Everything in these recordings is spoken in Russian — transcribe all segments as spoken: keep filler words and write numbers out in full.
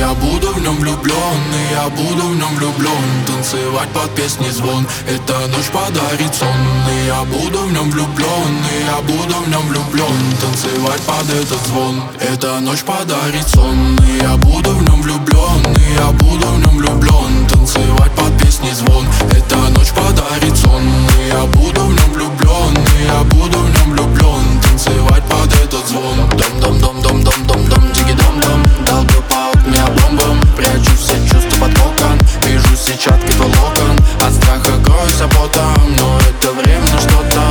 я буду в нем влюблен, и я буду в нем влюблен. Танцевать под песни звон, эта ночь подарит сон. И я буду в нем влюблен, и я буду в нем влюблен. Танцевать под этот звон, эта ночь подарит сон. И я буду в нем влюблен, и я буду в нем влюблен. Танцевать под песни звон, эта ночь подарит сон. И я буду в нем влюблен, и я буду в нем влюблен. Танцевать под этот звон. Дом-дом-дом-дом-дом-дом-дом, диги-дом-дом. Долбил по окне бомбом, прячу все чувства под кокон. Вижу сетчатки волокон, от страха кроюсь потом. Но это временно что-то.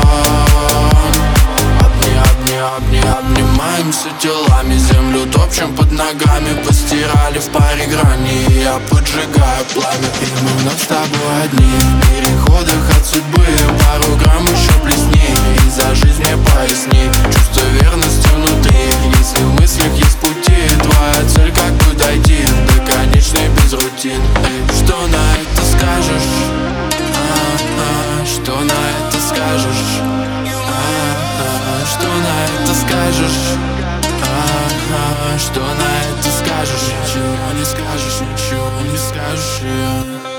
Обни, обни, обни, обнимаемся телами. Землю топчем под ногами, постирали в паре грани. И я поджигаю пламя, и мы вновь с тобой одни. В переходах от судьбы пару грамм еще плесни. И за жизнь мне поясни, чувство верности внутри. Если в мыслях есть пути, твоя цель как бы дойти до конечной без рутин. Эй, что на это скажешь? А-а, что на это скажешь? А-а, что на это скажешь? А-а, что на это скажешь? Ничего не скажешь, ничего не скажешь.